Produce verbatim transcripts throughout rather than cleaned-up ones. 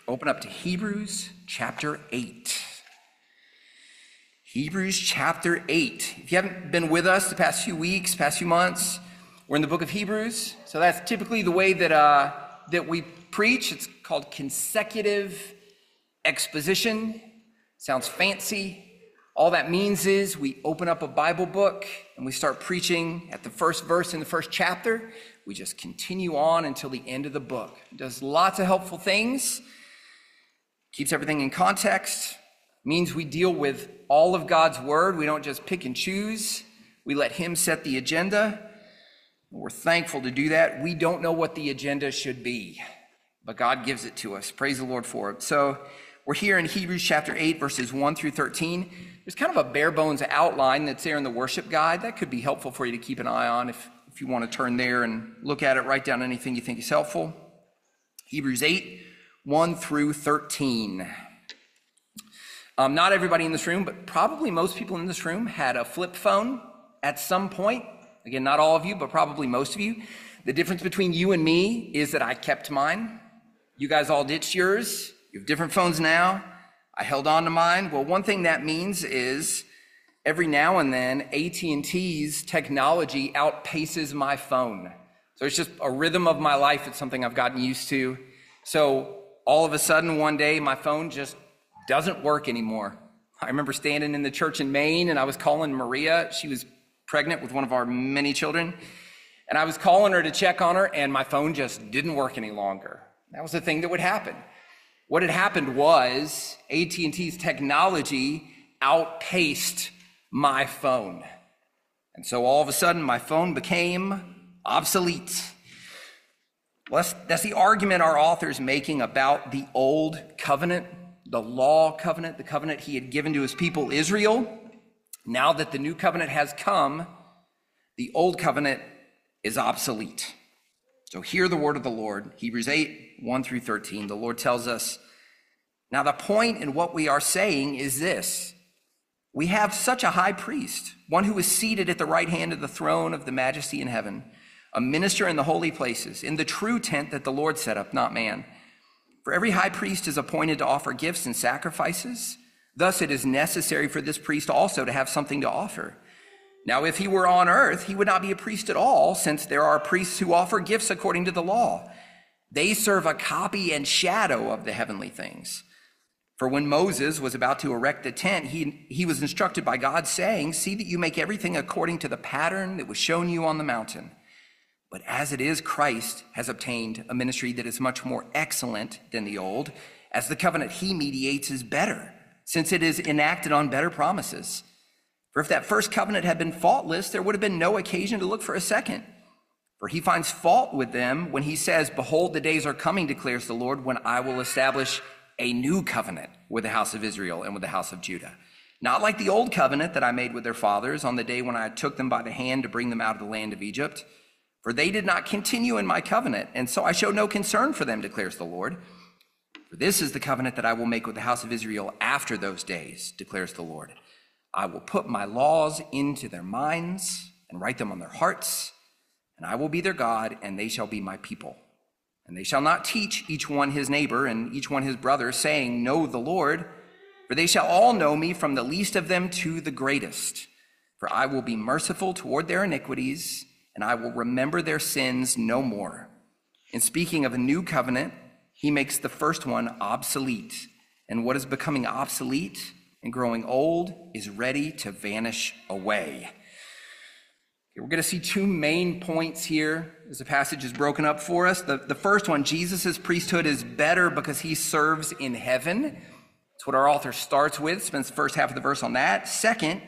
open up to Hebrews chapter eight. Hebrews chapter eight. If you haven't been with us the past few weeks, past few months, we're in the book of Hebrews. So that's typically the way that uh, that we preach. It's called consecutive exposition. Sounds fancy. All that means is we open up a Bible book and we start preaching at the first verse in the first chapter. We just continue on until the end of the book. It does lots of helpful things. Keeps everything in context. Means we deal with all of God's word. We don't just pick and choose. We let him set the agenda. We're thankful to do that. We don't know what the agenda should be, but God gives it to us. Praise the Lord for it. So we're here in Hebrews chapter eight, verses one through thirteen. There's kind of a bare bones outline that's there in the worship guide. That could be helpful for you to keep an eye on if, if you want to turn there and look at it, write down anything you think is helpful. Hebrews eight, one through thirteen. Um, not everybody in this room, but probably most people in this room had a flip phone at some point. Again, not all of you, but probably most of you. The difference between you and me is that I kept mine. You guys all ditched yours. You have different phones now. I held on to mine. Well, one thing that means is every now and then A T and T's technology outpaces my phone. So it's just a rhythm of my life. It's something I've gotten used to. So all of a sudden one day my phone just doesn't work anymore. I remember standing in the church in Maine and I was calling Maria. She was pregnant with one of our many children. And I was calling her to check on her and my phone just didn't work any longer. That was the thing that would happen. What had happened was A T and T's technology outpaced my phone. And so all of a sudden my phone became obsolete. Well, that's, that's the argument our author's making about the old covenant, the law covenant, the covenant he had given to his people Israel. Now that the new covenant has come, the old covenant is obsolete. So hear the word of the Lord, Hebrews eight, one through thirteen. The Lord tells us, now the point in what we are saying is this: we have such a high priest, one who is seated at the right hand of the throne of the majesty in heaven, a minister in the holy places, in the true tent that the Lord set up, not man. For every high priest is appointed to offer gifts and sacrifices. Thus it is necessary for this priest also to have something to offer. Now, if he were on earth, he would not be a priest at all, since there are priests who offer gifts according to the law. They serve a copy and shadow of the heavenly things. For when Moses was about to erect the tent, he, he was instructed by God, saying, see that you make everything according to the pattern that was shown you on the mountain. But as it is, Christ has obtained a ministry that is much more excellent than the old, as the covenant he mediates is better, since it is enacted on better promises. For if that first covenant had been faultless, there would have been no occasion to look for a second. For he finds fault with them when he says, behold, the days are coming, declares the Lord, when I will establish a new covenant with the house of Israel and with the house of Judah. Not like the old covenant that I made with their fathers on the day when I took them by the hand to bring them out of the land of Egypt. For they did not continue in my covenant, and so I showed no concern for them, declares the Lord. For this is the covenant that I will make with the house of Israel after those days, declares the Lord. I will put my laws into their minds and write them on their hearts, and I will be their God, and they shall be my people. And they shall not teach each one his neighbor and each one his brother, saying, know the Lord, for they shall all know me, from the least of them to the greatest. For I will be merciful toward their iniquities, and I will remember their sins no more. In speaking of a new covenant, he makes the first one obsolete, and what is becoming obsolete and growing old is ready to vanish away. Okay, we're going to see two main points here as the passage is broken up for us. The, the first one, Jesus' priesthood is better because he serves in heaven. That's what our author starts with, spends the first half of the verse on that. Second,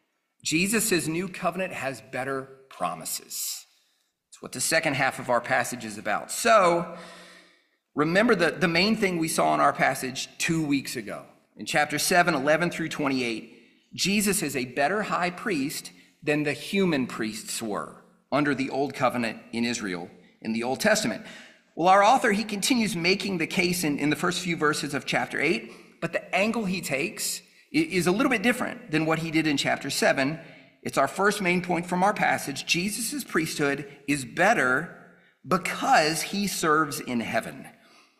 Jesus' new covenant has better promises. That's what the second half of our passage is about. So remember the, the main thing we saw in our passage two weeks ago. In chapter seven, eleven through twenty-eight, Jesus is a better high priest than the human priests were under the old covenant in Israel in the Old Testament. Well, our author, he continues making the case in, in the first few verses of chapter eight, but the angle he takes is a little bit different than what he did in chapter seven. It's our first main point from our passage. Jesus' priesthood is better because he serves in heaven.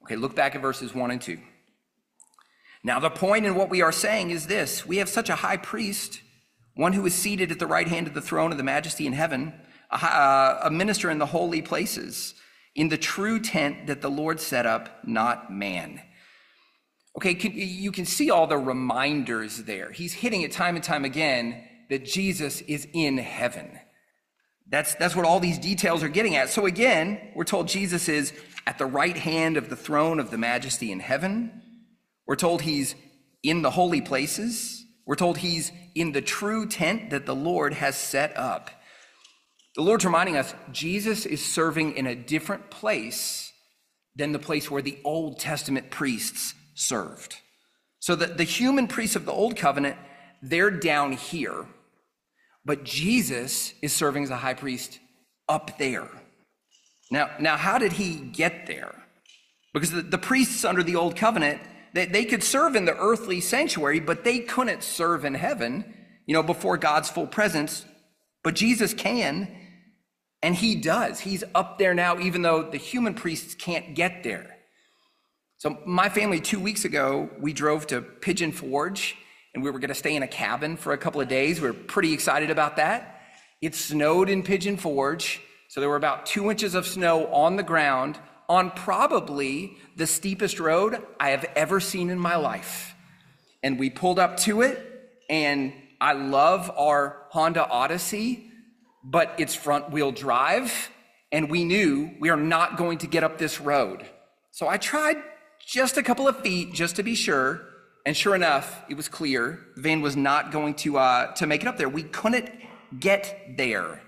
Okay, look back at verses one and two. Now, the point in what we are saying is this: we have such a high priest, one who is seated at the right hand of the throne of the majesty in heaven, a, uh, a minister in the holy places, in the true tent that the Lord set up, not man. Okay, can, you can see all the reminders there. He's hitting it time and time again that Jesus is in heaven. That's, that's what all these details are getting at. So again, we're told Jesus is at the right hand of the throne of the majesty in heaven. We're told he's in the holy places. We're told he's in the true tent that the Lord has set up. The Lord's reminding us Jesus is serving in a different place than the place where the Old Testament priests served. So that the human priests of the Old Covenant, they're down here, but Jesus is serving as a high priest up there. Now, now how did he get there? Because the, the priests under the Old Covenant, they, they could serve in the earthly sanctuary, but they couldn't serve in heaven, you know, before God's full presence. But Jesus can, and he does. He's up there now, even though the human priests can't get there. So my family, two weeks ago, we drove to Pigeon Forge, and we were going to stay in a cabin for a couple of days. We were pretty excited about that. It snowed in Pigeon Forge, so there were about two inches of snow on the ground on probably the steepest road I have ever seen in my life. And we pulled up to it, and I love our Honda Odyssey, but it's front-wheel drive, and we knew we are not going to get up this road. So I tried just a couple of feet just to be sure, and sure enough, it was clear the van was not going to uh, to make it up there. We couldn't get there.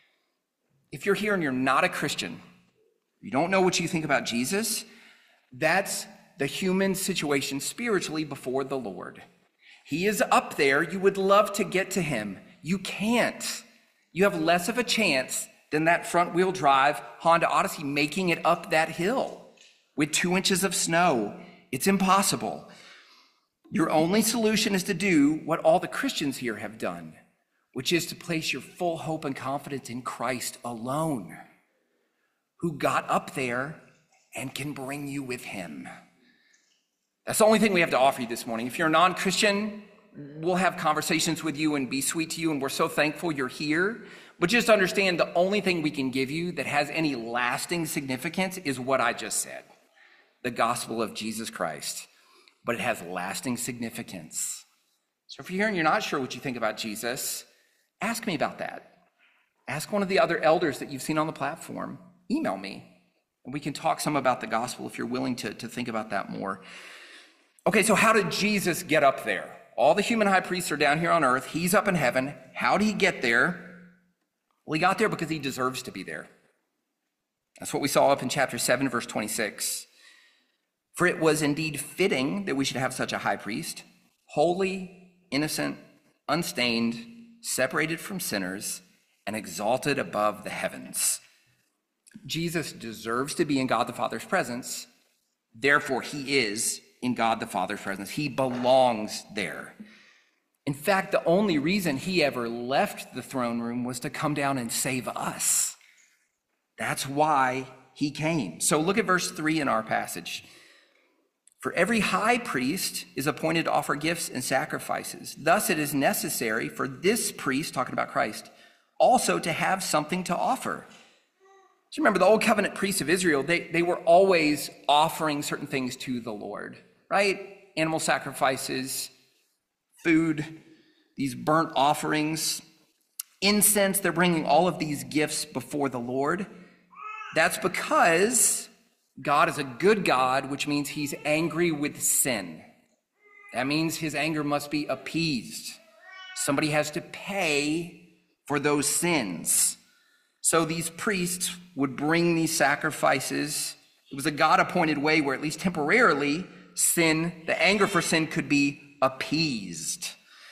If you're here and you're not a Christian, you don't know what you think about Jesus, that's the human situation spiritually before the Lord. He is up there. You would love to get to him. You can't. You have less of a chance than that front-wheel drive Honda Odyssey making it up that hill with two inches of snow. It's impossible. Your only solution is to do what all the Christians here have done, which is to place your full hope and confidence in Christ alone, who got up there and can bring you with him. That's the only thing we have to offer you this morning. If you're a non-Christian, we'll have conversations with you and be sweet to you, and we're so thankful you're here. But just understand the only thing we can give you that has any lasting significance is what I just said, the gospel of Jesus Christ. But it has lasting significance. So if you're here and you're not sure what you think about Jesus, ask me about that. Ask one of the other elders that you've seen on the platform. Email me, and we can talk some about the gospel if you're willing to, to think about that more. Okay, so how did Jesus get up there? All the human high priests are down here on earth. He's up in heaven. How did he get there? Well, he got there because he deserves to be there. That's what we saw up in chapter seven, verse twenty-six. For it was indeed fitting that we should have such a high priest, holy, innocent, unstained, separated from sinners, and exalted above the heavens. Jesus deserves to be in God the Father's presence. Therefore, he is in God the Father's presence. He belongs there. In fact, the only reason he ever left the throne room was to come down and save us. That's why he came. So look at verse three in our passage. For every high priest is appointed to offer gifts and sacrifices. Thus it is necessary for this priest, talking about Christ, also to have something to offer. So remember, the Old Covenant priests of Israel, they, they were always offering certain things to the Lord, right? Animal sacrifices, food, these burnt offerings, incense. They're bringing all of these gifts before the Lord. That's because God is a good God, which means he's angry with sin. That means his anger must be appeased. Somebody has to pay for those sins. So these priests would bring these sacrifices. It was a God-appointed way where, at least temporarily, sin, the anger for sin, could be appeased.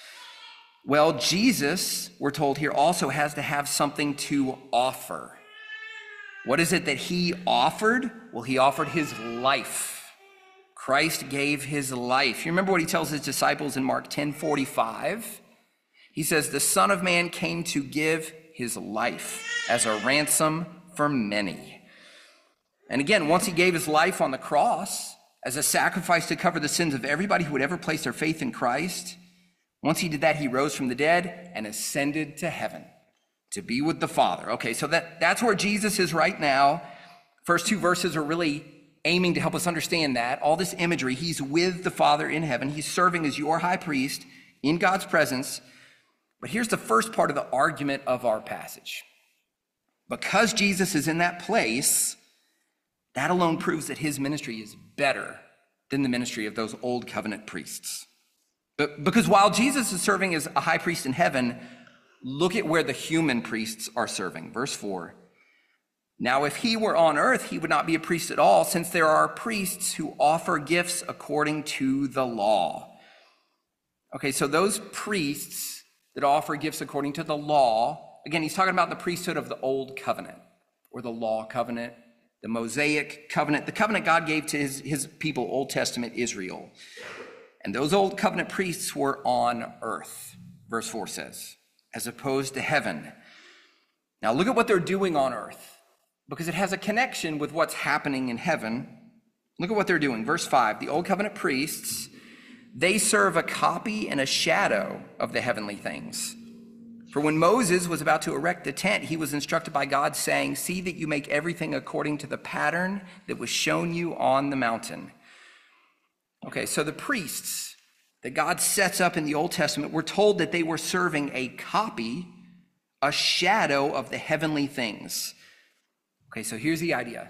Well, Jesus, we're told here, also has to have something to offer. What is it that he offered? Well, he offered his life. Christ gave his life. You remember what he tells his disciples in Mark ten forty-five? He says, the Son of Man came to give his life as a ransom for many. And again, once he gave his life on the cross as a sacrifice to cover the sins of everybody who would ever place their faith in Christ, once he did that, he rose from the dead and ascended to heaven to be with the Father. Okay, so that, that's where Jesus is right now. First two verses are really aiming to help us understand that. All this imagery, he's with the Father in heaven. He's serving as your high priest in God's presence. But here's the first part of the argument of our passage. Because Jesus is in that place, that alone proves that his ministry is better than the ministry of those old covenant priests. But because while Jesus is serving as a high priest in heaven, look at where the human priests are serving. Verse four. Now, if he were on earth, he would not be a priest at all, since there are priests who offer gifts according to the law. Okay, so those priests that offer gifts according to the law, again, he's talking about the priesthood of the old covenant, or the law covenant, the Mosaic covenant, the covenant God gave to his, his people, Old Testament Israel. And those old covenant priests were on earth, verse four says, as opposed to heaven. Now look at what they're doing on earth, because it has a connection with what's happening in heaven. Look at what they're doing. Verse five, the old covenant priests, they serve a copy and a shadow of the heavenly things. For when Moses was about to erect the tent, he was instructed by God, saying, see that you make everything according to the pattern that was shown you on the mountain. Okay, so the priests that God sets up in the Old Testament, we're told that they were serving a copy, a shadow of the heavenly things. Okay, so here's the idea.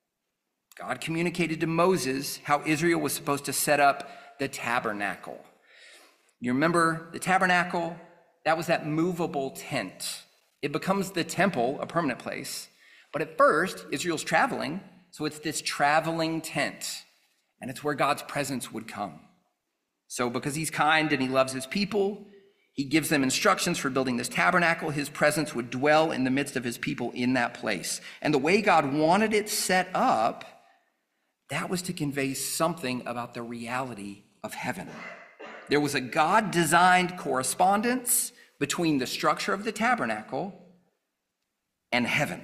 God communicated to Moses how Israel was supposed to set up the tabernacle. You remember the tabernacle? That was that movable tent. It becomes the temple, a permanent place. But at first, Israel's traveling, so it's this traveling tent. And it's where God's presence would come. So because he's kind and he loves his people, he gives them instructions for building this tabernacle. His presence would dwell in the midst of his people in that place. And the way God wanted it set up, that was to convey something about the reality of heaven. There was a God-designed correspondence between the structure of the tabernacle and heaven.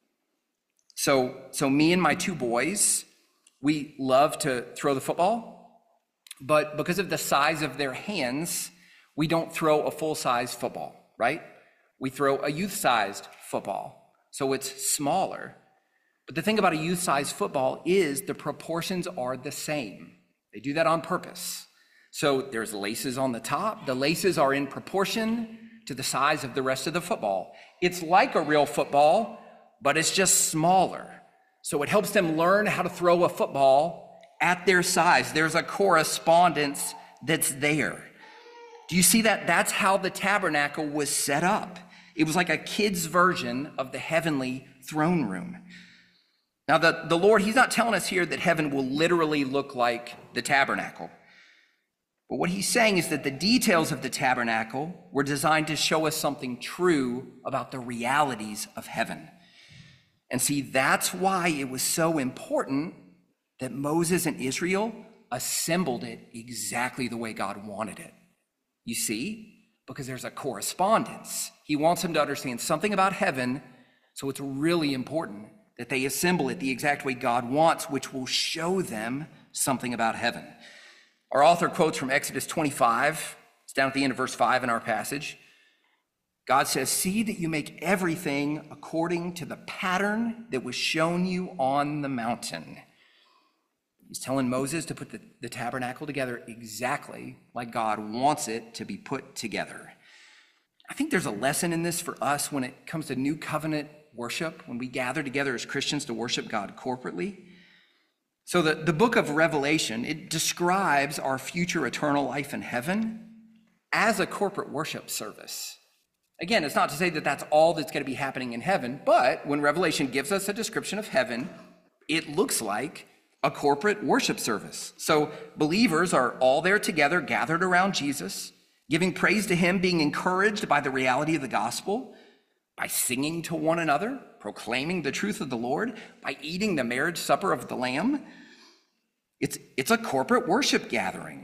So, so me and my two boys, we love to throw the football, but because of the size of their hands, we don't throw a full-size football, right? We throw a youth-sized football, so it's smaller. But the thing about a youth-sized football is the proportions are the same. They do that on purpose. So there's laces on the top. The laces are in proportion to the size of the rest of the football. It's like a real football, but it's just smaller. So it helps them learn how to throw a football at their size. There's a correspondence that's there. Do you see that? That's how the tabernacle was set up. It was like a kid's version of the heavenly throne room. Now, the, the Lord, he's not telling us here that heaven will literally look like the tabernacle. But what he's saying is that the details of the tabernacle were designed to show us something true about the realities of heaven. And see, that's why it was so important that Moses and Israel assembled it exactly the way God wanted it. You see, because there's a correspondence. He wants them to understand something about heaven, so it's really important that they assemble it the exact way God wants, which will show them something about heaven. Our author quotes from Exodus twenty-five. It's down at the end of verse five in our passage. God says, see that you make everything according to the pattern that was shown you on the mountain. He's telling Moses to put the, the tabernacle together exactly like God wants it to be put together. I think there's a lesson in this for us when it comes to new covenant worship, when we gather together as Christians to worship God corporately. So the, the book of Revelation, it describes our future eternal life in heaven as a corporate worship service. Again, it's not to say that that's all that's going to be happening in heaven, but when Revelation gives us a description of heaven, it looks like a corporate worship service. So believers are all there together, gathered around Jesus, giving praise to him, being encouraged by the reality of the gospel, by singing to one another, proclaiming the truth of the Lord, by eating the marriage supper of the Lamb. It's, it's a corporate worship gathering.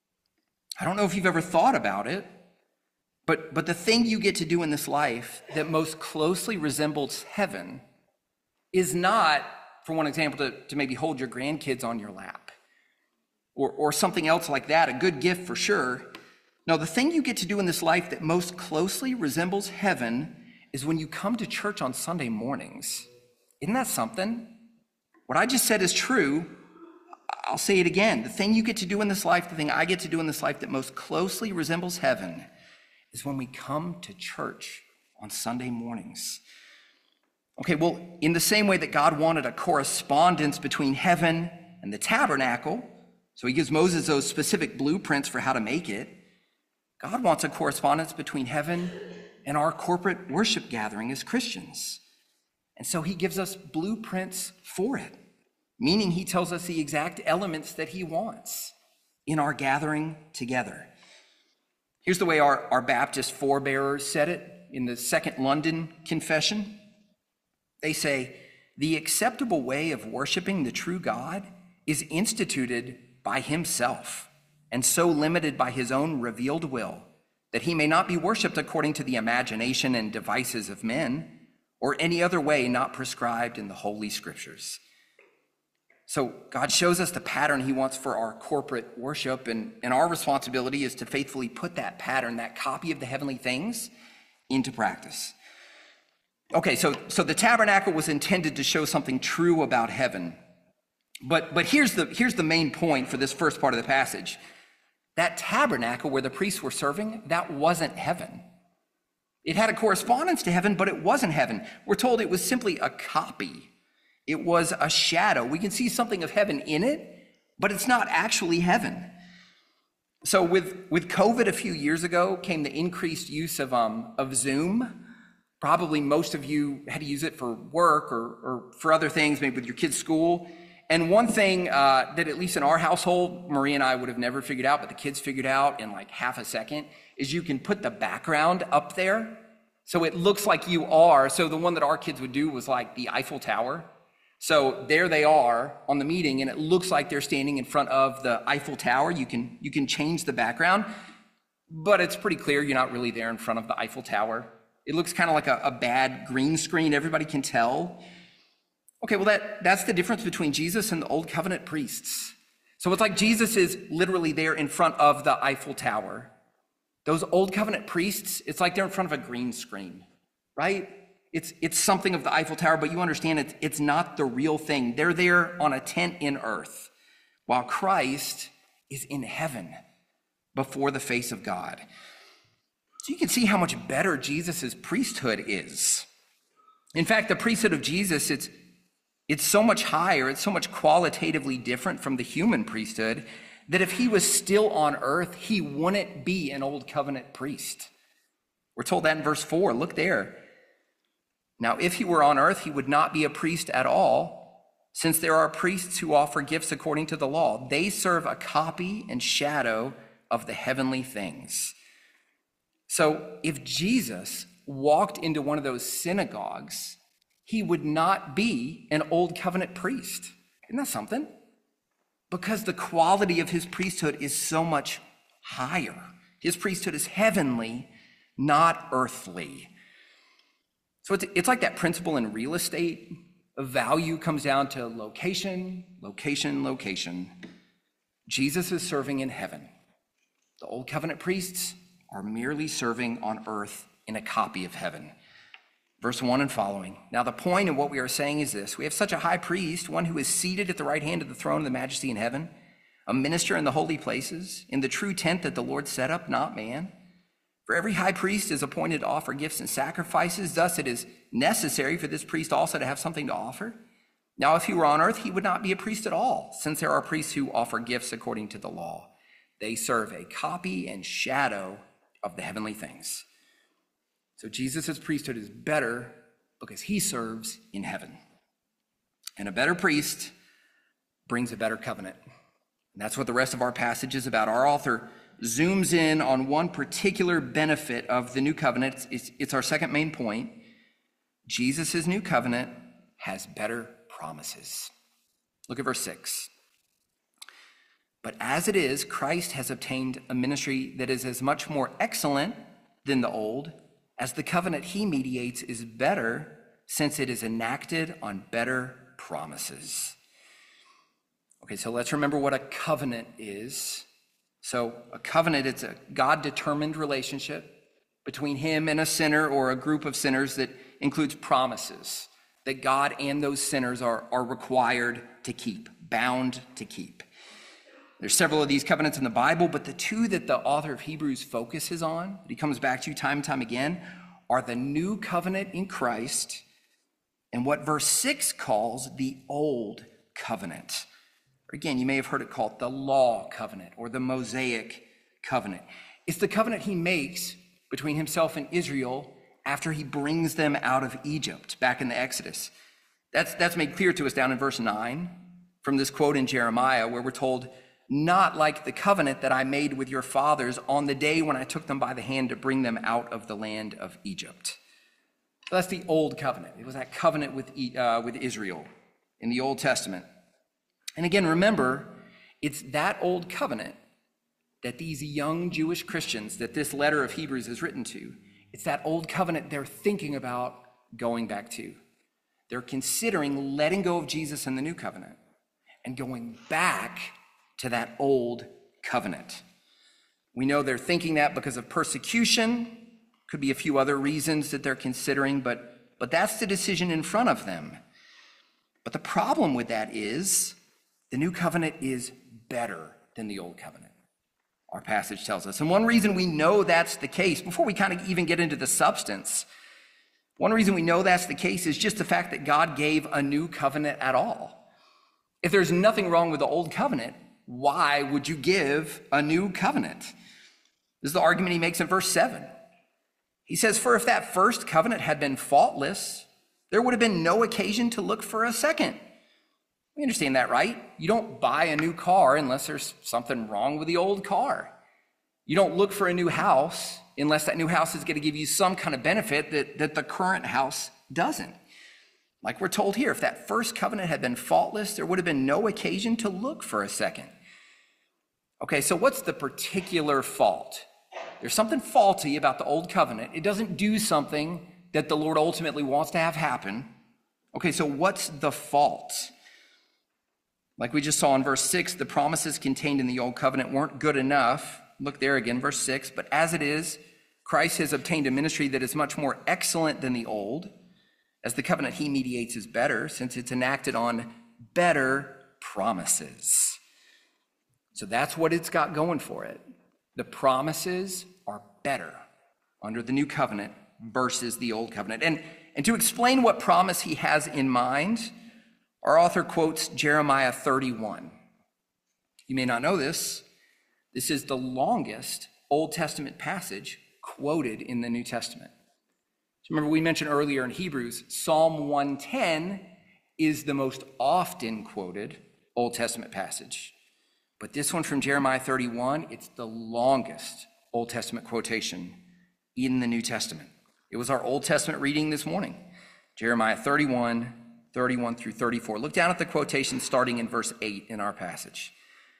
I don't know if you've ever thought about it, but, but the thing you get to do in this life that most closely resembles heaven is not for one example, to, to maybe hold your grandkids on your lap, or, or something else like that, a good gift for sure. No, the thing you get to do in this life that most closely resembles heaven is when you come to church on Sunday mornings. Isn't that something? What I just said is true. I'll say it again. The thing you get to do in this life, the thing I get to do in this life that most closely resembles heaven is when we come to church on Sunday mornings. Okay, well, in the same way that God wanted a correspondence between heaven and the tabernacle, so he gives Moses those specific blueprints for how to make it, God wants a correspondence between heaven and our corporate worship gathering as Christians. And so he gives us blueprints for it, meaning he tells us the exact elements that he wants in our gathering together. Here's the way our, our Baptist forebearers said it in the Second London Confession. They say, the acceptable way of worshiping the true God is instituted by himself, and so limited by his own revealed will, that he may not be worshiped according to the imagination and devices of men, or any other way not prescribed in the Holy Scriptures. So God shows us the pattern he wants for our corporate worship, and, and our responsibility is to faithfully put that pattern, that copy of the heavenly things, into practice. Okay, so, so the tabernacle was intended to show something true about heaven. But, but here's the, here's the main point for this first part of the passage. That tabernacle where the priests were serving, that wasn't heaven. It had a correspondence to heaven, but it wasn't heaven. We're told it was simply a copy. It was a shadow. We can see something of heaven in it, but it's not actually heaven. So with, with COVID a few years ago came the increased use of, um, of Zoom. Probably most of you had to use it for work or, or for other things, maybe with your kids' school. And one thing uh, that at least in our household, Marie and I would have never figured out, but the kids figured out in like half a second, is you can put the background up there. So it looks like you are. So the one that our kids would do was like the Eiffel Tower. So there they are on the meeting, and it looks like they're standing in front of the Eiffel Tower. You can, you can change the background, but it's pretty clear you're not really there in front of the Eiffel Tower. It looks kind of like a, a bad green screen. Everybody can tell. Okay, well, that, that's the difference between Jesus and the Old Covenant priests. So it's like Jesus is literally there in front of the Eiffel Tower. Those Old Covenant priests, it's like they're in front of a green screen, right? It's, it's something of the Eiffel Tower, but you understand it's, it's not the real thing. They're there on a tent in earth, while Christ is in heaven before the face of God. So you can see how much better Jesus's priesthood is. In fact, the priesthood of Jesus, it's It's so much higher, it's so much qualitatively different from the human priesthood that if he was still on earth, he wouldn't be an old covenant priest. We're told that in verse four, look there. Now, if he were on earth, he would not be a priest at all, since there are priests who offer gifts according to the law. They serve a copy and shadow of the heavenly things. So if Jesus walked into one of those synagogues, he would not be an old covenant priest. Isn't that something? Because the quality of his priesthood is so much higher. His priesthood is heavenly, not earthly. So it's, it's like that principle in real estate. A value comes down to location, location, location. Jesus is serving in heaven. The old covenant priests are merely serving on earth in a copy of heaven. Verse one and following. Now the point of what we are saying is this. We have such a high priest, one who is seated at the right hand of the throne of the majesty in heaven, a minister in the holy places, in the true tent that the Lord set up, not man. For every high priest is appointed to offer gifts and sacrifices. Thus it is necessary for this priest also to have something to offer. Now if he were on earth, he would not be a priest at all, since there are priests who offer gifts according to the law. They serve a copy and shadow of the heavenly things. So Jesus' priesthood is better because he serves in heaven. And a better priest brings a better covenant. And that's what the rest of our passage is about. Our author zooms in on one particular benefit of the new covenant. It's, it's our second main point. Jesus' new covenant has better promises. Look at verse six. But as it is, Christ has obtained a ministry that is as much more excellent than the old, as the covenant he mediates is better, since it is enacted on better promises. Okay, so let's remember what a covenant is. So a covenant, it's a God-determined relationship between him and a sinner or a group of sinners that includes promises that God and those sinners are, are required to keep, bound to keep. There's several of these covenants in the Bible, but the two that the author of Hebrews focuses on, that he comes back to time and time again, are the new covenant in Christ and what verse six calls the old covenant. Again, you may have heard it called the law covenant or the Mosaic covenant. It's the covenant he makes between himself and Israel after he brings them out of Egypt back in the Exodus. That's, that's made clear to us down in verse nine from this quote in Jeremiah where we're told, "Not like the covenant that I made with your fathers on the day when I took them by the hand to bring them out of the land of Egypt." So that's the old covenant. It was that covenant with, uh, with Israel in the Old Testament. And again, remember, it's that old covenant that these young Jewish Christians that this letter of Hebrews is written to, it's that old covenant they're thinking about going back to. They're considering letting go of Jesus in the new covenant and going back to that old covenant. We know they're thinking that because of persecution. Could be a few other reasons that they're considering, but, but that's the decision in front of them. But the problem with that is the new covenant is better than the old covenant, our passage tells us. And one reason we know that's the case, before we kind of even get into the substance, one reason we know that's the case is just the fact that God gave a new covenant at all. If there's nothing wrong with the old covenant, why would you give a new covenant? This is the argument he makes in verse seven. He says, "For if that first covenant had been faultless, there would have been no occasion to look for a second." We understand that, right? You don't buy a new car unless there's something wrong with the old car. You don't look for a new house unless that new house is going to give you some kind of benefit that, that the current house doesn't. Like we're told here, if that first covenant had been faultless, there would have been no occasion to look for a second. Okay, so what's the particular fault? There's something faulty about the old covenant. It doesn't do something that the Lord ultimately wants to have happen. Okay, so what's the fault? Like we just saw in verse six, the promises contained in the old covenant weren't good enough. Look there again, verse six. "But as it is, Christ has obtained a ministry that is much more excellent than the old, as the covenant he mediates is better, since it's enacted on better promises." So that's what it's got going for it. The promises are better under the new covenant versus the old covenant. And, and to explain what promise he has in mind, our author quotes Jeremiah thirty-one. You may not know this. This is the longest Old Testament passage quoted in the New Testament. So remember, we mentioned earlier in Hebrews, Psalm one ten is the most often quoted Old Testament passage. But this one from Jeremiah thirty-one, it's the longest Old Testament quotation in the New Testament. It was our Old Testament reading this morning, Jeremiah thirty-one, thirty-one through thirty-four. Look down at the quotation starting in verse eight in our passage.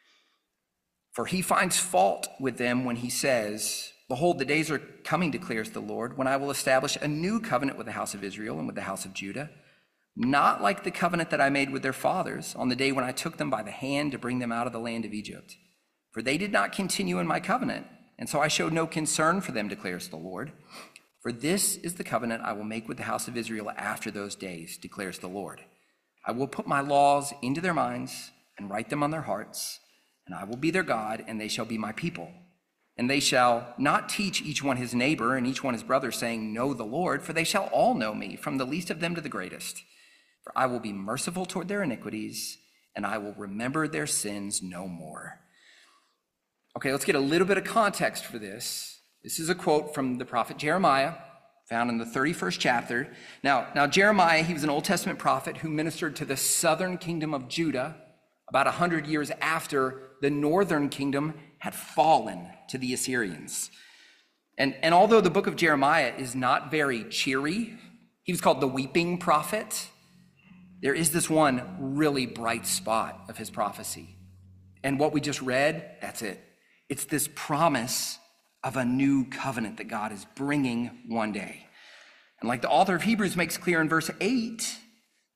"For he finds fault with them when he says, 'Behold, the days are coming, declares the Lord, when I will establish a new covenant with the house of Israel and with the house of Judah, not like the covenant that I made with their fathers on the day when I took them by the hand to bring them out of the land of Egypt. For they did not continue in my covenant, and so I showed no concern for them, declares the Lord. For this is the covenant I will make with the house of Israel after those days, declares the Lord. I will put my laws into their minds and write them on their hearts, and I will be their God, and they shall be my people. And they shall not teach each one his neighbor and each one his brother, saying, Know the Lord, for they shall all know me, from the least of them to the greatest. For I will be merciful toward their iniquities, and I will remember their sins no more.'" Okay, let's get a little bit of context for this. This is a quote from the prophet Jeremiah, found in the thirty-first chapter. Now, now Jeremiah, he was an Old Testament prophet who ministered to the southern kingdom of Judah about one hundred years after the northern kingdom had fallen to the Assyrians. And, and although the book of Jeremiah is not very cheery, he was called the weeping prophet, there is this one really bright spot of his prophecy. And what we just read, that's it. It's this promise of a new covenant that God is bringing one day. And like the author of Hebrews makes clear in verse eight,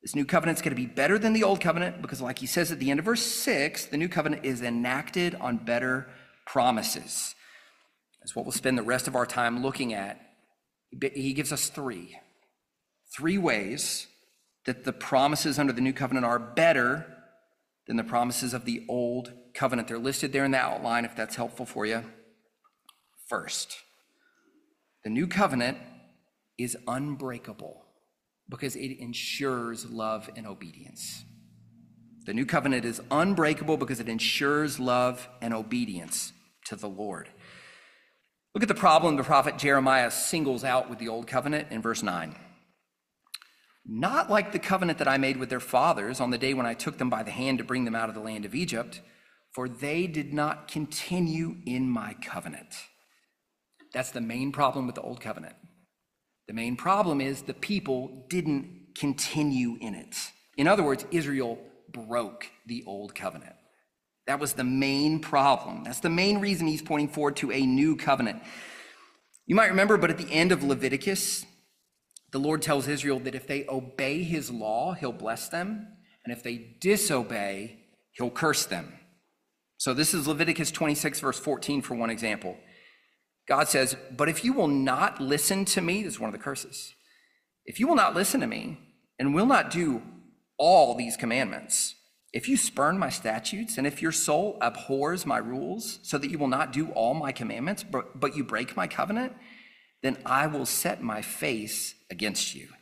This new covenant's going to be better than the old covenant because, like he says at the end of verse six, the new covenant is enacted on better promises. That's what we'll spend the rest of our time looking at. He gives us three. Three ways that the promises under the new covenant are better than the promises of the old covenant. They're listed there in the outline if that's helpful for you. First, the new covenant is unbreakable because it ensures love and obedience. The new covenant is unbreakable because it ensures love and obedience to the Lord. Look at the problem the prophet Jeremiah singles out with the old covenant in verse nine. Not like the covenant that I made with their fathers on the day when I took them by the hand to bring them out of the land of Egypt, for they did not continue in my covenant. That's the main problem with the old covenant. The main problem is the people didn't continue in it. In other words, Israel broke the old covenant. That was the main problem. That's the main reason he's pointing forward to a new covenant. You might remember, but at the end of Leviticus, the Lord tells Israel that if they obey his law, he'll bless them. And if they disobey, he'll curse them. So this is Leviticus twenty-six, verse fourteen for one example. God says, but if you will not listen to me, this is one of the curses. If you will not listen to me and will not do all these commandments, if you spurn my statutes and if your soul abhors my rules so that you will not do all my commandments, but, but you break my covenant, then I will set my face against you.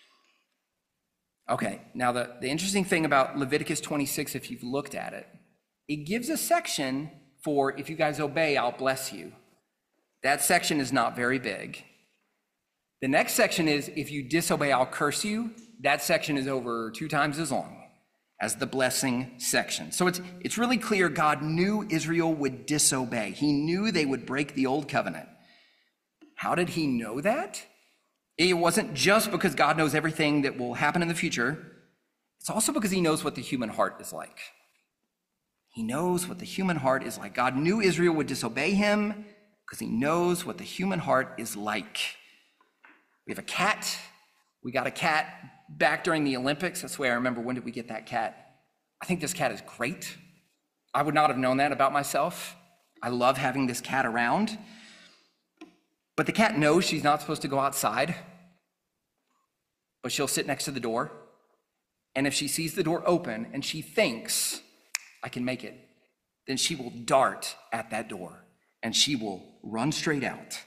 Okay, now the, the interesting thing about Leviticus twenty-six, if you've looked at it, it gives a section for if you guys obey, I'll bless you. That section is not very big. The next section is if you disobey, I'll curse you. That section is over two times as long as the blessing section. So it's it's really clear God knew Israel would disobey. He knew they would break the old covenant. How did he know that? It wasn't just because God knows everything that will happen in the future. It's also because he knows what the human heart is like. He knows what the human heart is like. God knew Israel would disobey him because he knows what the human heart is like. We have a cat. We got a cat back during the Olympics. That's the way I remember. When did we get that cat? I think this cat is great. I would not have known that about myself. I love having this cat around. But the cat knows she's not supposed to go outside, but she'll sit next to the door. And if she sees the door open and she thinks, I can make it, then she will dart at that door and she will run straight out.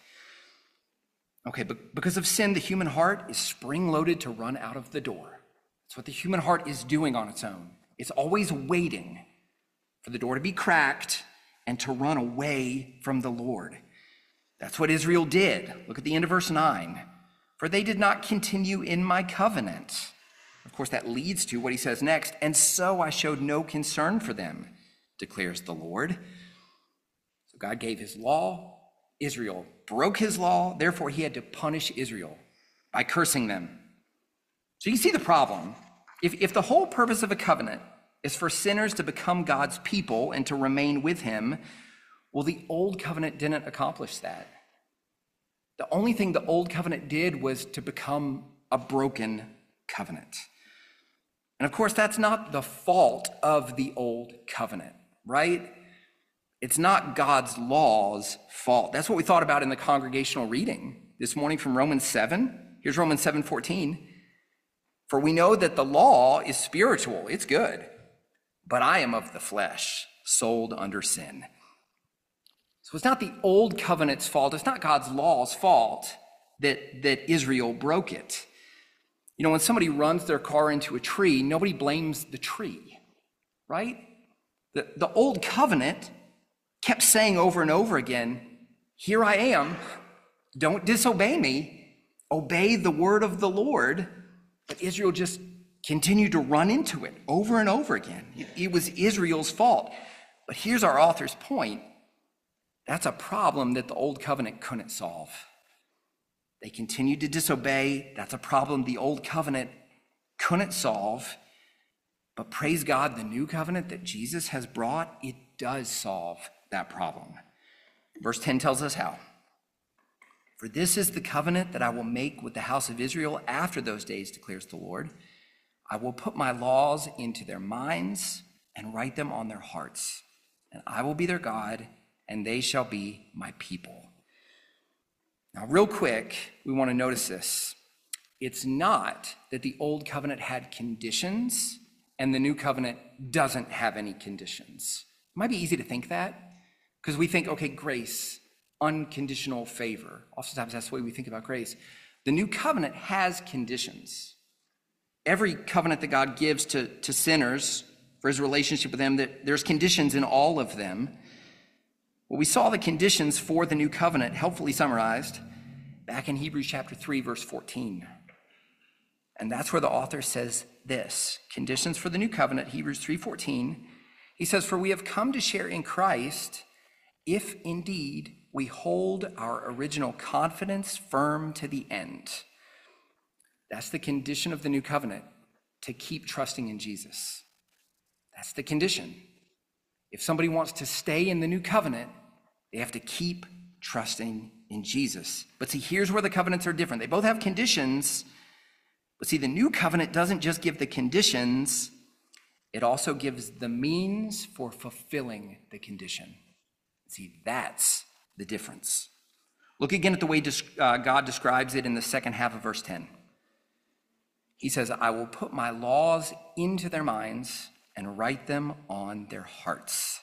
Okay, but because of sin, the human heart is spring-loaded to run out of the door. That's what the human heart is doing on its own. It's always waiting for the door to be cracked and to run away from the Lord. That's what Israel did. Look at the end of verse nine. For they did not continue in my covenant. Of course, that leads to what he says next. And so I showed no concern for them, declares the Lord. So God gave his law. Israel broke his law. Therefore, he had to punish Israel by cursing them. So you see the problem. If, if the whole purpose of a covenant is for sinners to become God's people and to remain with him, well, the old covenant didn't accomplish that. The only thing the old covenant did was to become a broken covenant. And of course, that's not the fault of the old covenant, right? It's not God's law's fault. That's what we thought about in the congregational reading this morning from Romans seven. Here's Romans seven fourteen. For we know that the law is spiritual, it's good, but I am of the flesh, sold under sin. So it's not the old covenant's fault. It's not God's law's fault that, that Israel broke it. You know, when somebody runs their car into a tree, nobody blames the tree, right? The, the old covenant kept saying over and over again, here I am, don't disobey me, obey the word of the Lord. But Israel just continued to run into it over and over again. It, it was Israel's fault. But here's our author's point. That's a problem that the old covenant couldn't solve. They continued to disobey. That's a problem the old covenant couldn't solve. But praise God, the new covenant that Jesus has brought, it does solve that problem. Verse ten tells us how. For this is the covenant that I will make with the house of Israel after those days, declares the Lord. I will put my laws into their minds and write them on their hearts. And I will be their God, and they shall be my people. Now, real quick, we want to notice this. It's not that the old covenant had conditions and the new covenant doesn't have any conditions. It might be easy to think that because we think, okay, grace, unconditional favor. Oftentimes that's the way we think about grace. The new covenant has conditions. Every covenant that God gives to, to sinners for his relationship with them, that there's conditions in all of them. Well, we saw the conditions for the new covenant helpfully summarized back in Hebrews chapter three, verse fourteen. And that's where the author says this, conditions for the new covenant, Hebrews three fourteen. He says, for we have come to share in Christ if indeed we hold our original confidence firm to the end. That's the condition of the new covenant, to keep trusting in Jesus. That's the condition. If somebody wants to stay in the new covenant, they have to keep trusting in Jesus. But see, here's where the covenants are different. They both have conditions, but see, the new covenant doesn't just give the conditions, it also gives the means for fulfilling the condition. See, that's the difference. Look again at the way uh, God describes it in the second half of verse ten. He says, I will put my laws into their minds and write them on their hearts.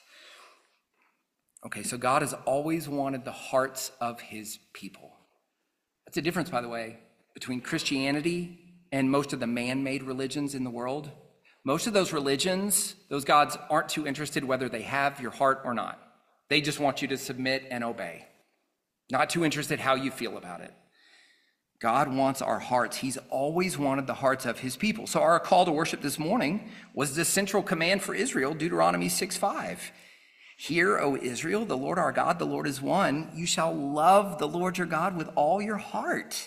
Okay, so God has always wanted the hearts of his people. That's the difference, by the way, between Christianity and most of the man-made religions in the world. Most of those religions, those gods aren't too interested whether they have your heart or not. They just want you to submit and obey. Not too interested how you feel about it. God wants our hearts. He's always wanted the hearts of his people. So our call to worship this morning was the central command for Israel, Deuteronomy six five. Hear, O Israel, the Lord our God, the Lord is one. You shall love the Lord your God with all your heart.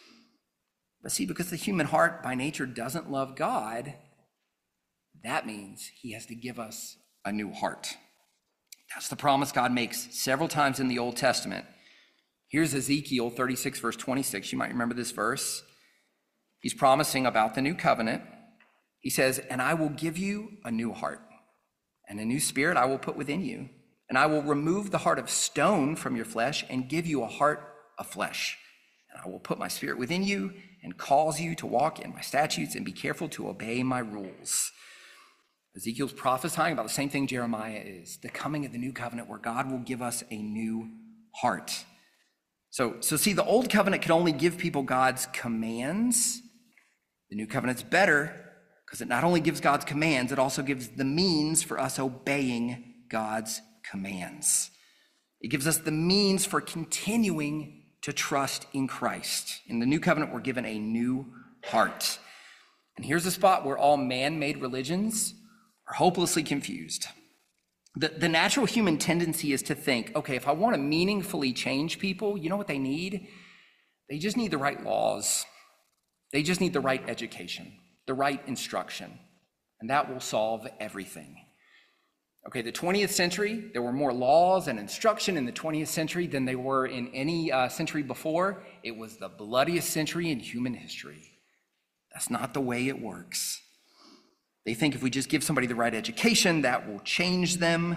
But see, because the human heart by nature doesn't love God, that means he has to give us a new heart. That's the promise God makes several times in the Old Testament. Here's Ezekiel thirty-six, verse twenty-six. You might remember this verse. He's promising about the new covenant. He says, and I will give you a new heart, and a new spirit I will put within you. And I will remove the heart of stone from your flesh and give you a heart of flesh. And I will put my spirit within you and cause you to walk in my statutes and be careful to obey my rules. Ezekiel's prophesying about the same thing Jeremiah is, the coming of the new covenant where God will give us a new heart. So, so see, the old covenant could only give people God's commands. The new covenant's better because it not only gives God's commands, it also gives the means for us obeying God's commands. It gives us the means for continuing to trust in Christ. In the new covenant, we're given a new heart. And here's a spot where all man-made religions are hopelessly confused. The, the natural human tendency is to think, okay, if I want to meaningfully change people, you know what they need? They just need the right laws. They just need the right education, the right instruction, and that will solve everything. Okay, the twentieth century, there were more laws and instruction in the twentieth century than they were in any uh, century before. It was the bloodiest century in human history. That's not the way it works. They think if we just give somebody the right education, that will change them.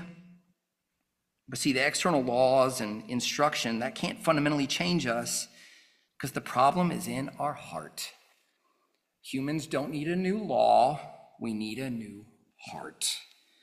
But see, the external laws and instruction, that can't fundamentally change us because the problem is in our heart. Humans don't need a new law. We need a new heart.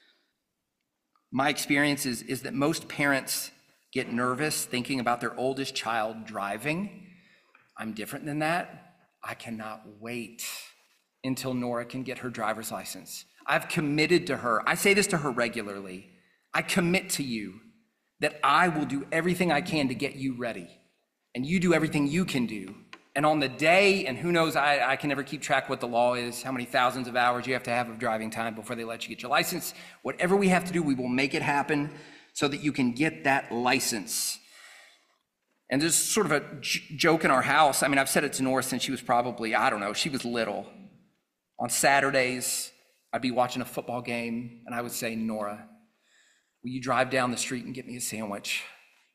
My experience is, is that most parents get nervous thinking about their oldest child driving. I'm different than that. I cannot wait until Nora can get her driver's license. I've committed to her. I say this to her regularly. I commit to you that I will do everything I can to get you ready, and you do everything you can do. And on the day, and who knows, I, I can never keep track what the law is, how many thousands of hours you have to have of driving time before they let you get your license. Whatever we have to do, we will make it happen so that you can get that license. And there's sort of a j- joke in our house. I mean, I've said it to Nora since she was probably, I don't know, she was little. On Saturdays, I'd be watching a football game, and I would say, Nora, will you drive down the street and get me a sandwich?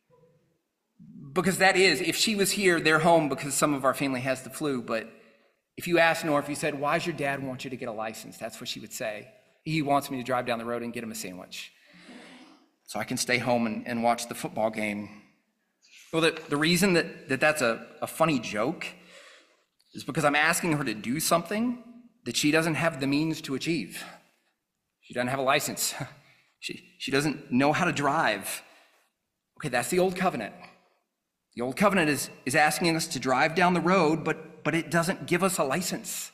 Because that is, if she was here, they're home because some of our family has the flu, but If you asked Nora, if you said, why does your dad want you to get a license? That's what she would say. He wants me to drive down the road and get him a sandwich so I can stay home and, and watch the football game. Well, the, the reason that, that that's a, a funny joke is because I'm asking her to do something that she doesn't have the means to achieve. She doesn't have a license. She, she doesn't know how to drive. Okay, that's the old covenant. The old covenant is, is asking us to drive down the road, but, but it doesn't give us a license.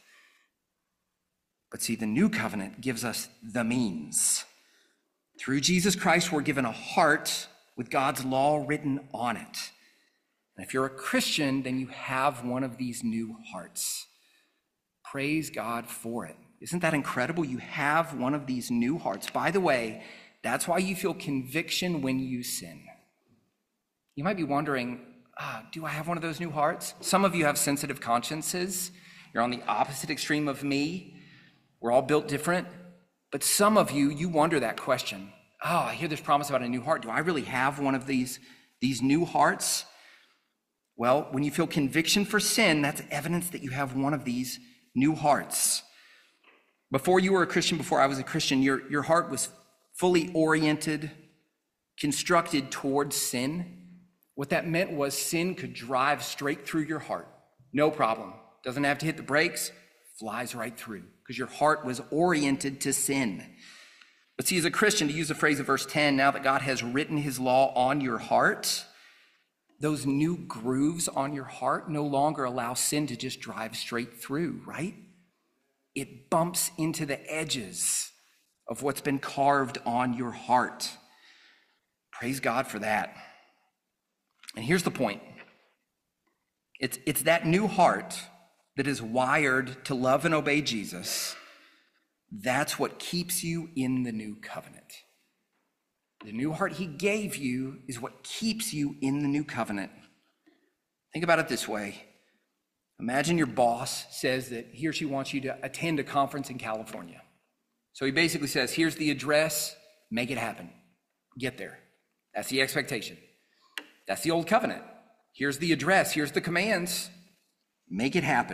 But see, the new covenant gives us the means. Through Jesus Christ, we're given a heart with God's law written on it. And if you're a Christian, then you have one of these new hearts. Praise God for it. Isn't that incredible? You have one of these new hearts. By the way, that's why you feel conviction when you sin. You might be wondering, ah, do I have one of those new hearts? Some of you have sensitive consciences. You're on the opposite extreme of me. We're all built different. But some of you, you wonder that question. Oh, I hear this promise about a new heart. Do I really have one of these, these new hearts? Well, when you feel conviction for sin, that's evidence that you have one of these new hearts. Before you were a Christian, before I was a Christian, your, your heart was fully oriented, constructed towards sin. What that meant was sin could drive straight through your heart. No problem. Doesn't have to hit the brakes, flies right through because your heart was oriented to sin. But see, as a Christian, to use the phrase of verse ten, now that God has written his law on your heart, those new grooves on your heart no longer allow sin to just drive straight through, right? It bumps into the edges of what's been carved on your heart. Praise God for that. And here's the point. It's, it's that new heart that is wired to love and obey Jesus. That's what keeps you in the new covenant. The new heart he gave you is what keeps you in the new covenant. Think about it this way. Imagine your boss says that he or she wants you to attend a conference in California. So he basically says, here's the address, make it happen. Get there. That's the expectation. That's the old covenant. Here's the address, here's the commands, make it happen.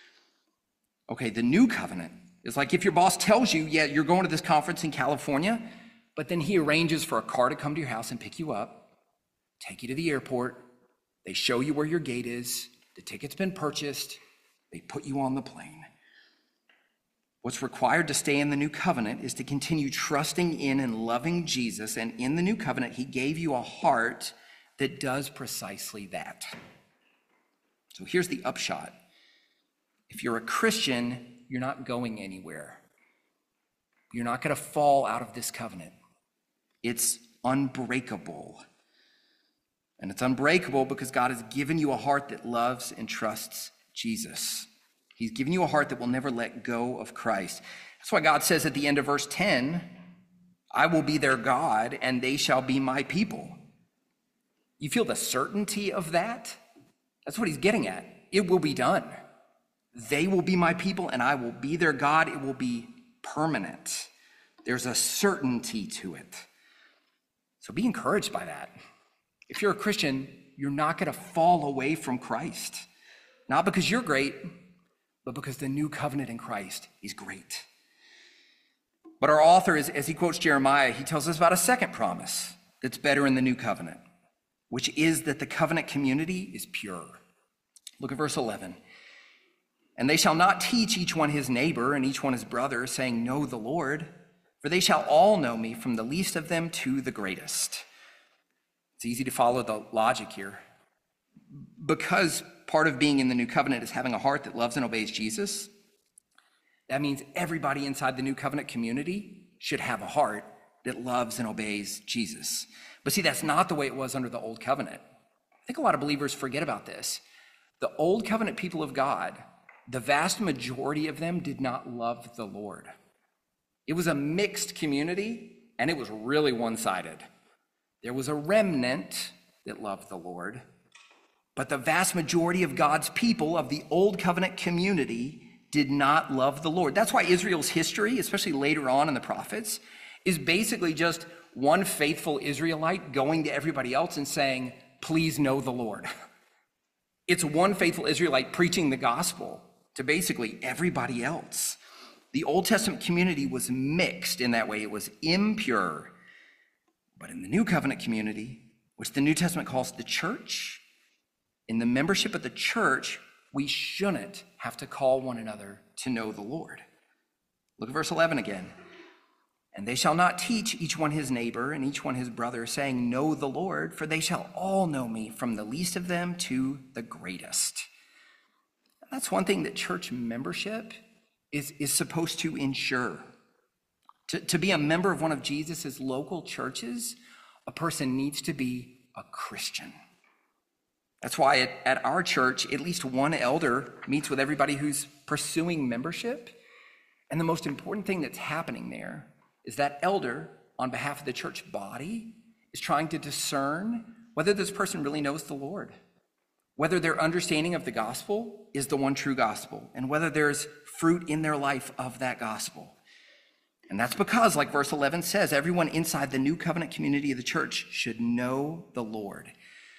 Okay, the new covenant is like if your boss tells you, yeah, you're going to this conference in California, but then he arranges for a car to come to your house and pick you up, take you to the airport, they show you where your gate is, the ticket's been purchased, they put you on the plane. What's required to stay in the new covenant is to continue trusting in and loving Jesus, and in the new covenant, he gave you a heart that does precisely that. So here's the upshot. If you're a Christian, you're not going anywhere. You're not going to fall out of this covenant. It's unbreakable. And it's unbreakable because God has given you a heart that loves and trusts Jesus. He's given you a heart that will never let go of Christ. That's why God says at the end of verse ten, I will be their God and they shall be my people. You feel the certainty of that? That's what he's getting at. It will be done. They will be my people and I will be their God. It will be permanent. There's a certainty to it. So be encouraged by that. If you're a Christian, you're not going to fall away from Christ. Not because you're great, but because the new covenant in Christ is great. But our author, is, as he quotes Jeremiah, he tells us about a second promise that's better in the new covenant, which is that the covenant community is pure. Look at verse eleven. And they shall not teach each one his neighbor and each one his brother, saying, know the Lord, for they shall all know me, from the least of them to the greatest. It's easy to follow the logic here. Because part of being in the new covenant is having a heart that loves and obeys Jesus, that means everybody inside the new covenant community should have a heart that loves and obeys Jesus. But see, that's not the way it was under the old covenant. I think a lot of believers forget about this. The old covenant people of God, the vast majority of them did not love the Lord. It was a mixed community, and it was really one-sided. There was a remnant that loved the Lord, but the vast majority of God's people, of the old covenant community, did not love the Lord. That's why Israel's history, especially later on in the prophets, is basically just one faithful Israelite going to everybody else and saying, please know the Lord. It's one faithful Israelite preaching the gospel to basically everybody else. The Old Testament community was mixed in that way. It was impure. But in the New Covenant community, which the New Testament calls the church, in the membership of the church, we shouldn't have to call one another to know the Lord. Look at verse eleven again. And they shall not teach each one his neighbor and each one his brother, saying, know the Lord, for they shall all know me, from the least of them to the greatest. And that's one thing that church membership is, is supposed to ensure. To, to be a member of one of Jesus's local churches, a person needs to be a Christian. That's why at, at our church, at least one elder meets with everybody who's pursuing membership. And the most important thing that's happening there is that elder, on behalf of the church body, is trying to discern whether this person really knows the Lord, whether their understanding of the gospel is the one true gospel, and whether there's fruit in their life of that gospel. And that's because, like verse eleven says, everyone inside the new covenant community of the church should know the Lord.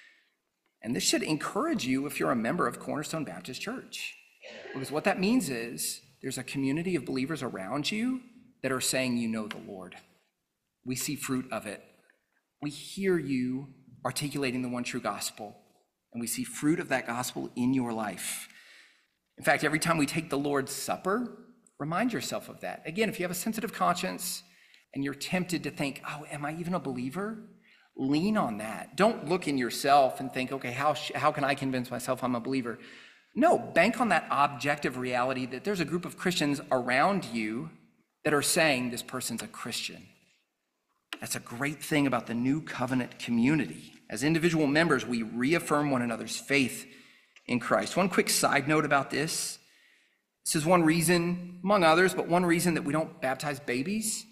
And this should encourage you if you're a member of Cornerstone Baptist Church, because what that means is there's a community of believers around you that are saying you know the Lord. We see fruit of it. We hear you articulating the one true gospel, and we see fruit of that gospel in your life. In fact, every time we take the Lord's Supper, remind yourself of that. Again, if you have a sensitive conscience and you're tempted to think, oh, am I even a believer? Lean on that. Don't look in yourself and think, okay, how, sh- how can I convince myself I'm a believer? No, bank on that objective reality that there's a group of Christians around you that are saying this person's a Christian. That's a great thing about the new covenant community. As individual members, we reaffirm one another's faith in Christ. One quick side note about this. This is one reason, among others, but one reason that we don't baptize babies.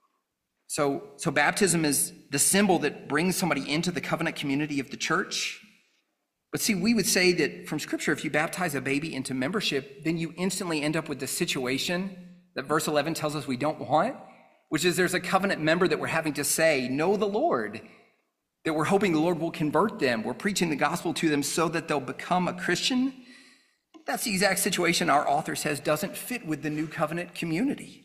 So, so baptism is the symbol that brings somebody into the covenant community of the church. But see, we would say that from Scripture, if you baptize a baby into membership, then you instantly end up with the situation that verse eleven tells us we don't want, which is there's a covenant member that we're having to say, know the Lord, that we're hoping the Lord will convert them. We're preaching the gospel to them so that they'll become a Christian. That's the exact situation our author says doesn't fit with the new covenant community.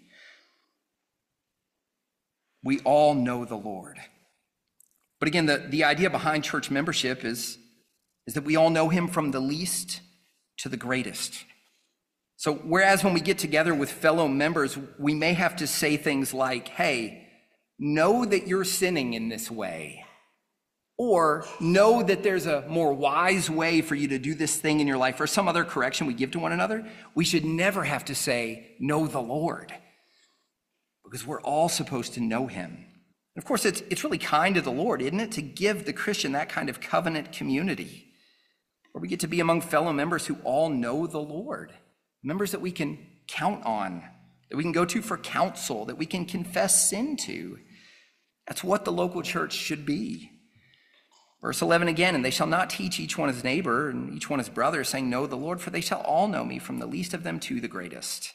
We all know the Lord. But again, the, the idea behind church membership is, is that we all know him from the least to the greatest. So whereas when we get together with fellow members, we may have to say things like, hey, know that you're sinning in this way, or know that there's a more wise way for you to do this thing in your life, or some other correction we give to one another, we should never have to say, know the Lord, because we're all supposed to know him. And of course, it's, it's really kind of the Lord, isn't it, to give the Christian that kind of covenant community, where we get to be among fellow members who all know the Lord. Members that we can count on, that we can go to for counsel, that we can confess sin to. That's what the local church should be. Verse eleven again, and they shall not teach each one his neighbor and each one his brother, saying, know the Lord, for they shall all know me, from the least of them to the greatest.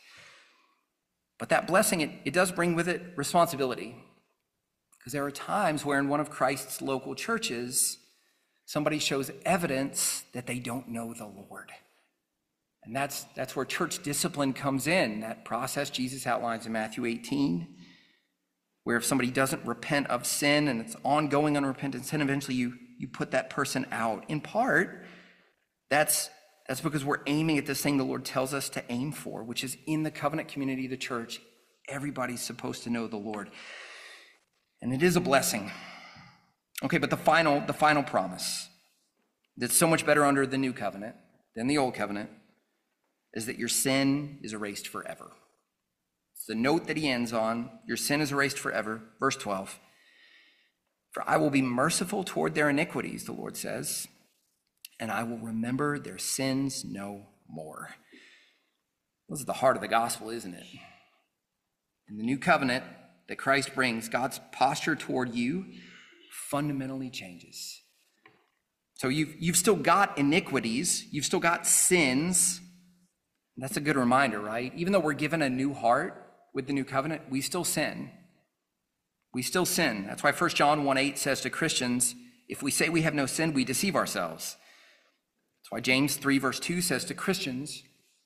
But that blessing, it, it does bring with it responsibility, because there are times where in one of Christ's local churches, somebody shows evidence that they don't know the Lord. And that's, that's where church discipline comes in, that process Jesus outlines in Matthew eighteen, where if somebody doesn't repent of sin and it's ongoing unrepentant sin, eventually you, you put that person out. In part, that's, that's because we're aiming at this thing the Lord tells us to aim for, which is in the covenant community of the church, everybody's supposed to know the Lord. And it is a blessing. Okay, but the final, the final promise that's so much better under the new covenant than the old covenant is that your sin is erased forever. It's the note that he ends on. Your sin is erased forever. Verse twelve. For I will be merciful toward their iniquities, the Lord says, and I will remember their sins no more. This is the heart of the gospel, isn't it? In the new covenant that Christ brings, God's posture toward you fundamentally changes. So you've, you've still got iniquities, you've still got sins. That's a good reminder, right? Even though we're given a new heart with the new covenant, we still sin. We still sin. That's why First John one eight says to Christians, if we say we have no sin, we deceive ourselves. That's why James three verse two says to Christians,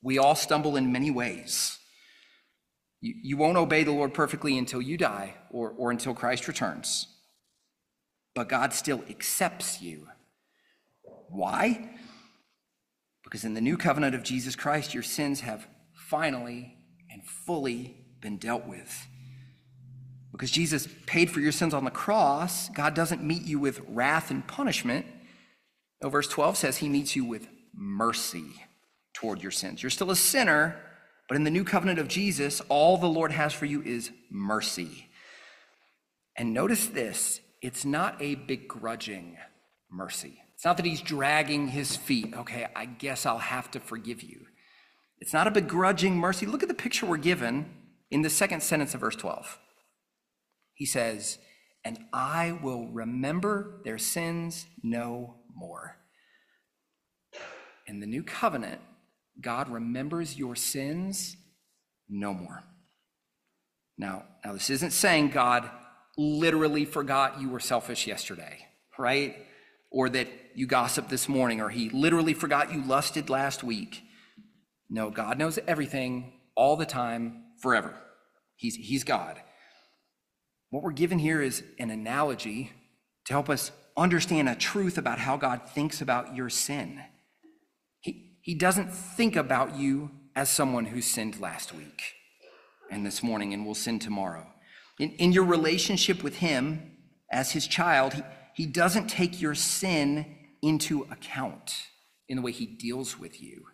We all stumble in many ways. You, you won't obey the Lord perfectly until you die or, or until Christ returns. But God still accepts you. Why? Because in the new covenant of Jesus Christ, your sins have finally and fully been dealt with. Because Jesus paid for your sins on the cross, God doesn't meet you with wrath and punishment. No, verse twelve says he meets you with mercy toward your sins. You're still a sinner, but in the new covenant of Jesus, all the Lord has for you is mercy. And notice this, it's not a begrudging mercy. It's not that he's dragging his feet. Okay, I guess I'll have to forgive you. It's not a begrudging mercy. Look at the picture we're given in the second sentence of verse twelve. He says, and I will remember their sins no more. In the new covenant, God remembers your sins no more. Now, now this isn't saying God literally forgot you were selfish yesterday, right? Or that you gossiped this morning, or he literally forgot you lusted last week. No, God knows everything all the time, forever. He's, he's God. What we're given here is an analogy to help us understand a truth about how God thinks about your sin. He, he doesn't think about you as someone who sinned last week and this morning and will sin tomorrow. In, in your relationship with him as his child, he, he doesn't take your sin into account in the way he deals with you.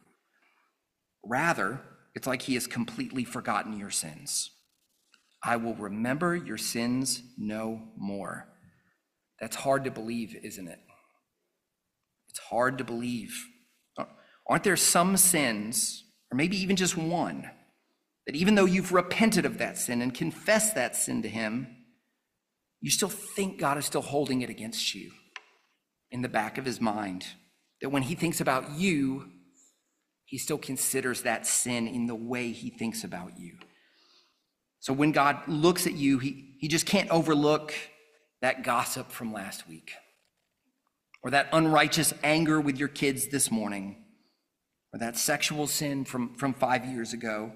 Rather, it's like he has completely forgotten your sins. I will remember your sins no more. That's hard to believe, isn't it? It's hard to believe. Aren't there some sins, or maybe even just one, that even though you've repented of that sin and confessed that sin to him, you still think God is still holding it against you in the back of his mind? That when he thinks about you, he still considers that sin in the way he thinks about you. So when God looks at you, he, he just can't overlook that gossip from last week, or that unrighteous anger with your kids this morning, or that sexual sin from, from five years ago.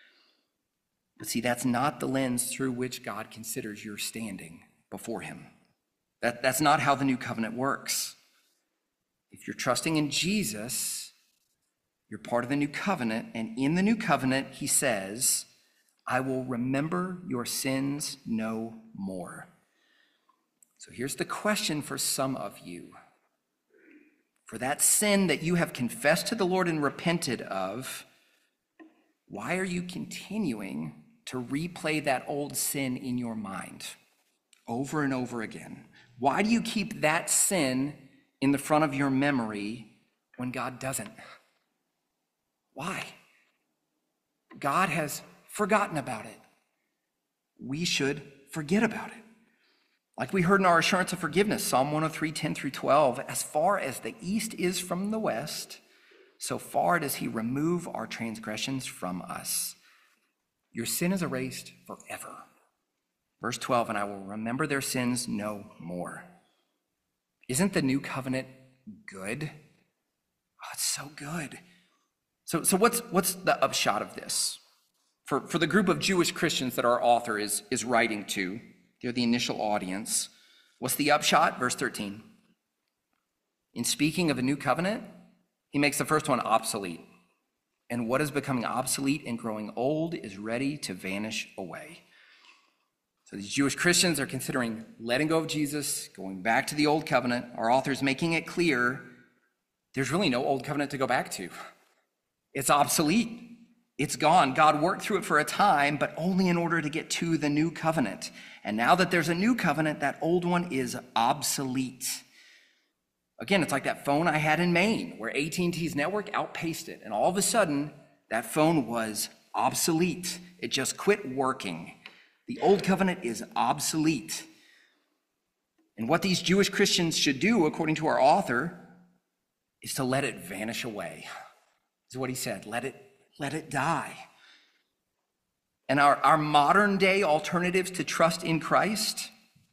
But see, that's not the lens through which God considers your standing before him. That, that's not how the new covenant works. If you're trusting in Jesus, you're part of the new covenant, and in the new covenant, he says, I will remember your sins no more. So here's the question for some of you. For that sin that you have confessed to the Lord and repented of, why are you continuing to replay that old sin in your mind over and over again? Why do you keep that sin in the front of your memory when God doesn't? Why? God has forgotten about it. We should forget about it. Like we heard in our assurance of forgiveness, Psalm one oh three, ten through twelve, as far as the east is from the west, so far does he remove our transgressions from us. Your sin is erased forever. Verse twelve, and I will remember their sins no more. Isn't the new covenant good? Oh, it's so good. So, so what's, what's the upshot of this? For, for the group of Jewish Christians that our author is, is writing to, they're the initial audience. What's the upshot? Verse thirteen. In speaking of a new covenant, he makes the first one obsolete. And what is becoming obsolete and growing old is ready to vanish away. So these Jewish Christians are considering letting go of Jesus, going back to the old covenant. Our author is making it clear there's really no old covenant to go back to. It's obsolete. It's gone. God worked through it for a time, but only in order to get to the new covenant. And now that there's a new covenant, that old one is obsolete. Again, it's like that phone I had in Maine where A T and T's network outpaced it. And all of a sudden, that phone was obsolete. It just quit working. The old covenant is obsolete. And what these Jewish Christians should do, according to our author, is to let it vanish away. This is what he said. Let it Let it die. And our, our modern day alternatives to trust in Christ,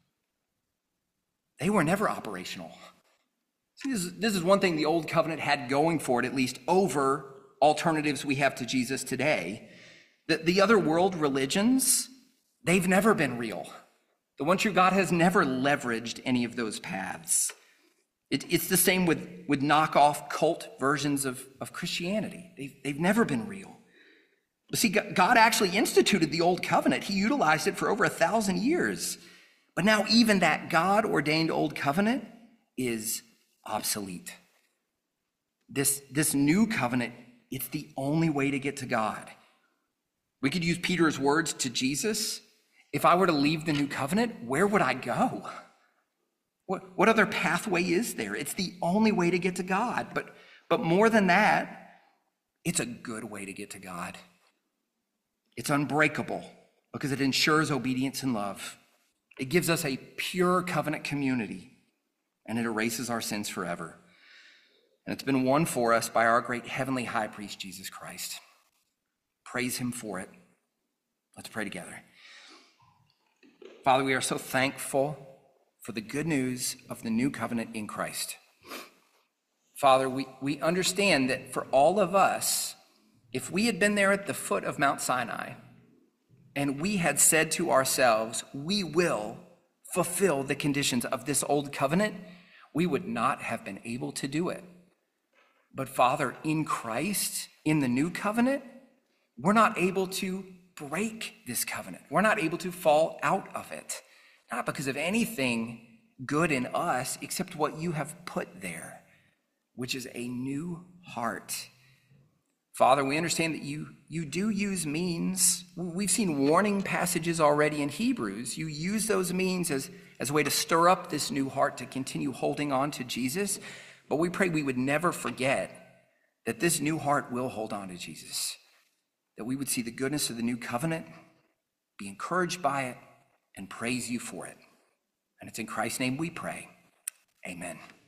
they were never operational. See, this is, this is one thing the old covenant had going for it, at least over alternatives we have to Jesus today. The, the other world religions, they've never been real. The one true God has never leveraged any of those paths. It, it's the same with, with knockoff cult versions of, of Christianity. They've, they've never been real. But see, God actually instituted the old covenant. He utilized it for over a thousand years. But now even that God-ordained old covenant is obsolete. This, this new covenant, it's the only way to get to God. We could use Peter's words to Jesus. If I were to leave the new covenant, where would I go? What, what other pathway is there? It's the only way to get to God. But, but more than that, it's a good way to get to God. It's unbreakable because it ensures obedience and love. It gives us a pure covenant community, and it erases our sins forever. And it's been won for us by our great heavenly high priest, Jesus Christ. Praise him for it. Let's pray together. Father, we are so thankful for the good news of the new covenant in Christ. Father, we, we understand that for all of us, if we had been there at the foot of Mount Sinai and we had said to ourselves, we will fulfill the conditions of this old covenant, we would not have been able to do it. But Father, in Christ, in the new covenant, we're not able to break this covenant. We're not able to fall out of it, not because of anything good in us, except what you have put there, which is a new heart. Father, we understand that you, you do use means. We've seen warning passages already in Hebrews. You use those means as, as a way to stir up this new heart to continue holding on to Jesus. But we pray we would never forget that this new heart will hold on to Jesus, that we would see the goodness of the new covenant, be encouraged by it, and praise you for it. And it's in Christ's name we pray. Amen.